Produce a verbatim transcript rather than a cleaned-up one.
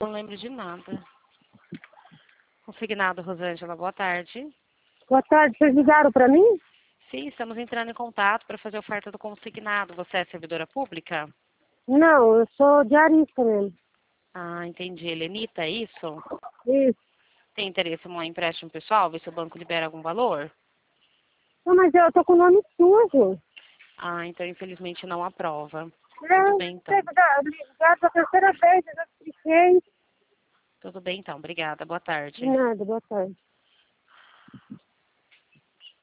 não lembro de nada. Consignado, Rosângela, boa tarde. Boa tarde, vocês ligaram para mim? Sim, estamos entrando em contato para fazer a oferta do consignado. Você é servidora pública? Não, eu sou diarista mesmo. Ah, entendi. Helenita, é isso? Isso. Tem interesse em um empréstimo pessoal? Ver se o banco libera algum valor? Não, mas eu tô com o nome sujo. Ah, então infelizmente não aprova. É, Tudo bem então. você já ligado a terceira vez, eu já expliquei. Tudo bem então. Obrigada. Boa tarde. De nada, boa tarde.